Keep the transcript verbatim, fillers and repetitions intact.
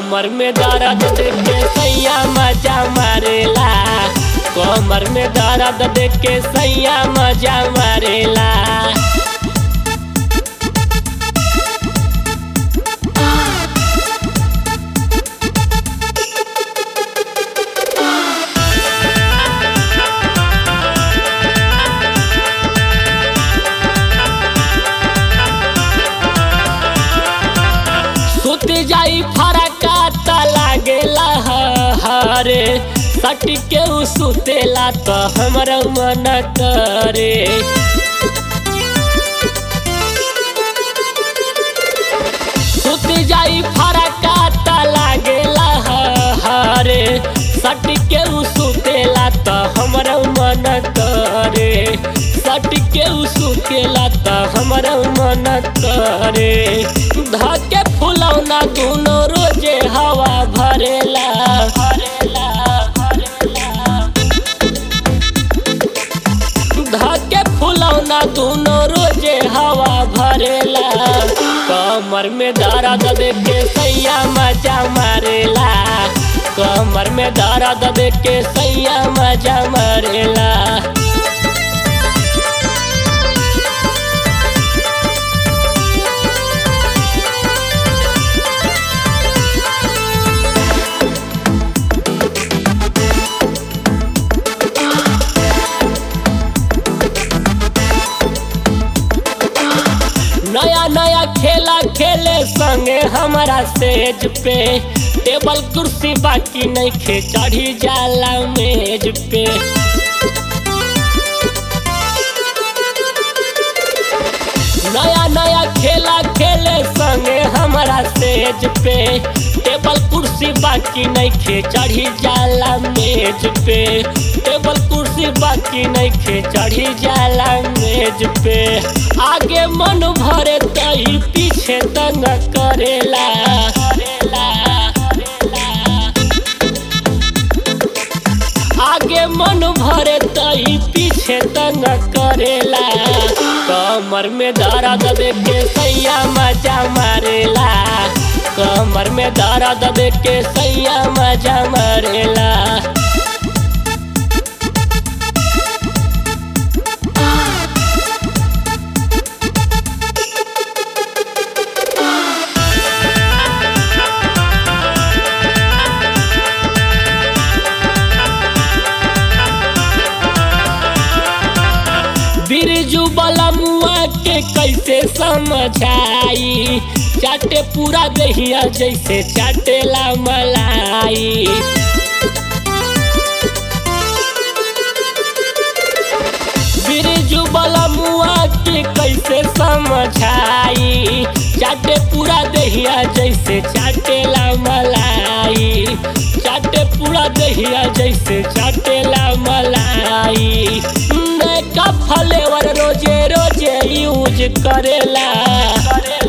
कमर में दर्द देके सैया मजा मारेला, कमर में दर्द देके सैया मजा मारेला। सुत जाई फरका त लागेला हरे, सट के उ सुतेला त हमरा मन करे। सुत जाई फरका त लागेला हरे, सट के उ सुतेला त हमरा मन करे। सट के उ सुतेला त हमरा मन करे। धके फुलौना दूनो रोजे हवा भरेला भरेला भरेला। धके फुलौना दूनो रोजे हवा भरेला, कमर में दर्द देके सैया मजा मारेला, कमर में दर्द देके सैया मजा मारेला। नया नया खेला खेले संगे हमारा सेज पे, टेबल कुर्सी बाकी नहीं खे चढ़ी जाला मेज पे। नया नया खेला खेले संगे हमारा सेज पे, टेबल कुर्सी बाकी नहीं खे चढ़ी जाला मेज पे। टेबल कुर्सी बाकी नहीं खे चढ़ी जाला मेज पे। आगे मन भरे तही पीछे दंग करेला करेला करेला। आगे मन भरे तही पीछे दंग करेला, कमर में दर्द देके सैया मजा मारेला, कमर में दर्द देके सैया मजा मारेला। बिरजू वाला मुआ के कैसे समझाई, चाटे पूरा दहिया जैसे चाटेला मलाई। बिरजू वाला मुआ के कैसे समझाई, चाटे पूरा दहिया जैसे चाटेला मलाई। चाटे पूरा दहिया जैसे चाटेला मलाई। का फ्लेवर रोजे रोजे यूज करेला करेला।